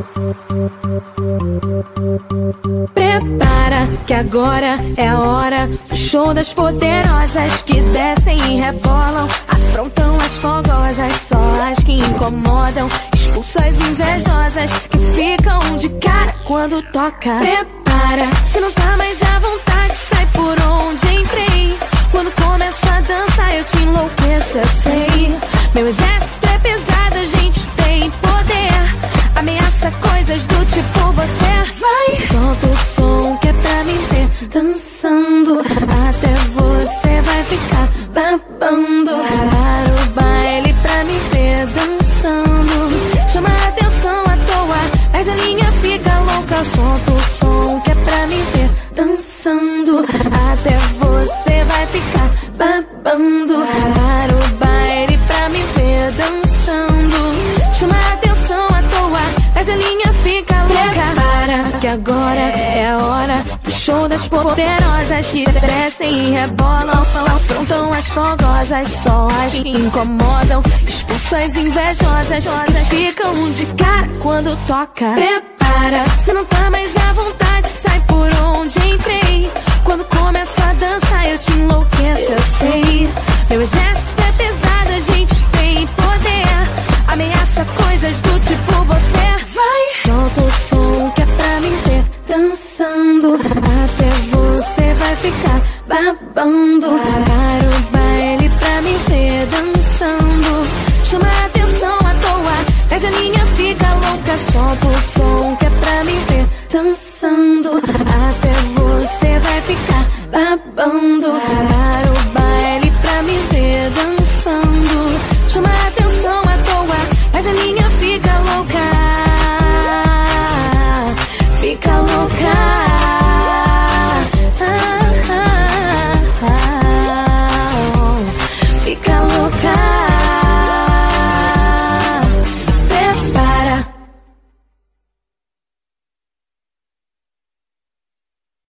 Prepara que agora é a hora do show das poderosas que descem e rebolam, afrontam as fogosas, só as que incomodam, expulsam as invejosas que ficam de cara quando toca. Prepara, se não tá mais à vontade, sai por onde entrei. Quando começa a dançar eu te enlouqueço, eu sei. Meu exército é pesado, a gente tem poder, ameaça coisas do tipo você vai. Solta o som que é pra me ver dançando, até você vai ficar babando. Para o baile pra me ver dançando, chama a atenção à toa, mas a linha fica louca. Solta o som que é pra me ver dançando, até você vai ficar babando. Para o baile pra me ver dançando, chama a atenção à toa, mas a linha fica louca. Para que agora é a hora do show das poderosas que descem e rebolam, afrontam as fogosas, só as que incomodam, expulsam as invejosas que ficam de cara quando toca. Prepara, se não tá mais à vontade, sai por onde entrei. Quando começa a dançar eu te enlouqueço, eu sei. Meu exército é pesado, a gente tem poder, ameaça coisas do tipo você vai. Solta o som que é pra me ver dançando, até você vai ficar babando. Para o baile pra me ver dançando, chama a atenção à toa, mas a linha fica louca. Solta o som que é pra me ver dançando.